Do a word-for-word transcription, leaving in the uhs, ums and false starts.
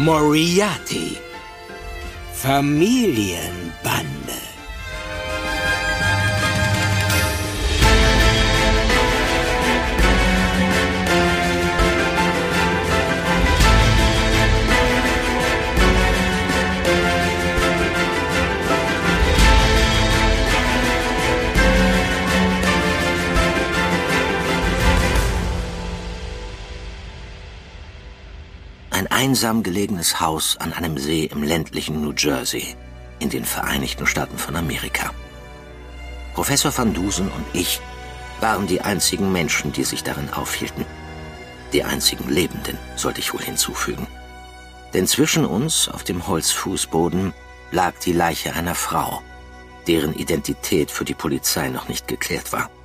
Moriarty. Familienbande. Ein einsam gelegenes Haus an einem See im ländlichen New Jersey in den Vereinigten Staaten von Amerika. Professor Van Dusen und ich waren die einzigen Menschen, die sich darin aufhielten. Die einzigen Lebenden, sollte ich wohl hinzufügen. Denn zwischen uns auf dem Holzfußboden lag die Leiche einer Frau, deren Identität für die Polizei noch nicht geklärt war.